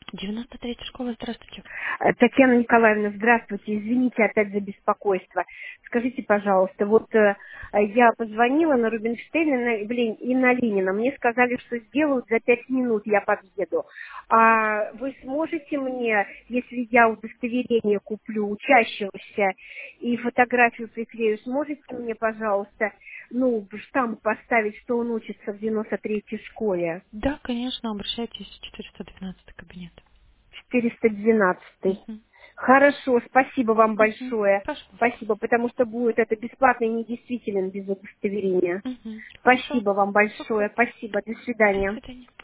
93-я школа, здравствуйте. Татьяна Николаевна, здравствуйте. Извините опять за беспокойство. Скажите, пожалуйста, вот я позвонила на Рубинштейна и на Ленина. Мне сказали, что сделают за 5 минут, я подъеду. А вы сможете мне, если я удостоверение куплю учащегося и фотографию приклею, сможете мне, пожалуйста, штамп поставить, что он учится в 93-й школе? Да, конечно, обращайтесь в 412 кабинет. 412. Угу. Хорошо, спасибо вам Угу. большое. Пожалуйста. Спасибо, потому что будет это бесплатно и недействителен без удостоверения. Угу. Хорошо. Спасибо вам Супер. большое. Спасибо. До До свидания. свидания.